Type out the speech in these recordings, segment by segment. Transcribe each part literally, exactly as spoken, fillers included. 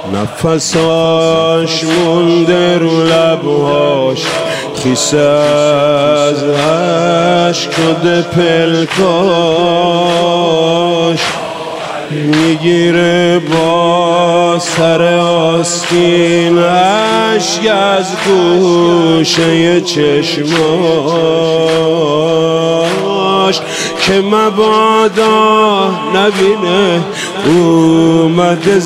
نفساش مونده رو لبهاش، خیس از عشق شده پلکاش. میگیره با سر آستین اشک از گوشه چشماش، که مبادا نبینه اومده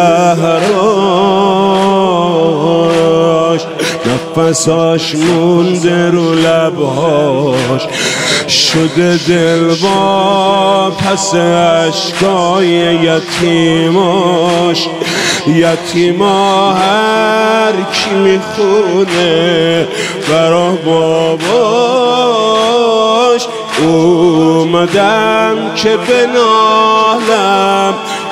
زهراش. نفساش مونده رو لبهاش، شده دل با پس اشکای یتیماش. یتیما هر کی میخونه برا باباش، اومدم که بنالم،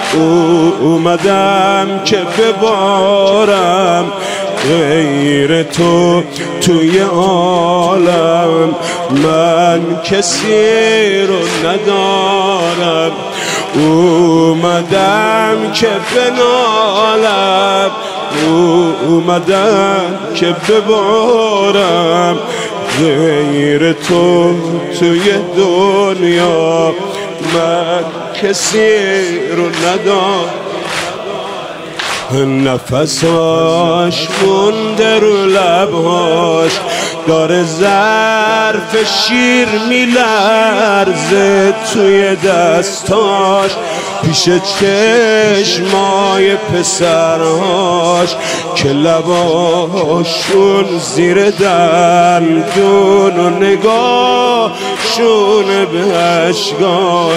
اومدم که ببارم غیر تو توی عالم. من کسی رو ندارم، اومدم که بنالم، اومدم که ببارم غیر تو توی دنیا. من کسی رو ندارم. نفساش مونده رو لبهاش، داره ظرف شیر میلرزه توی دستاش. پیش چشمای پسرهاش که لباشون زیر دندون و نگاهشون به اشکاش.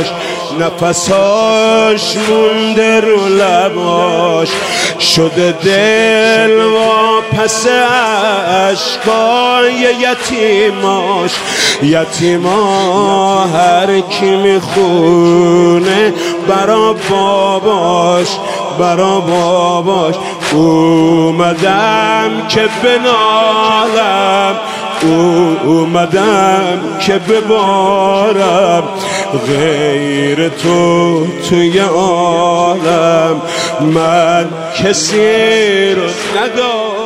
نفساش مونده رو لباش، شده دل و پس اشکای یتیماش. یتیما هر کی میخونه برا باباش، برا باباش. اومدم که بنالم، اومدم که ببارم غیر تو توی عالم. من کسی رو ندارم.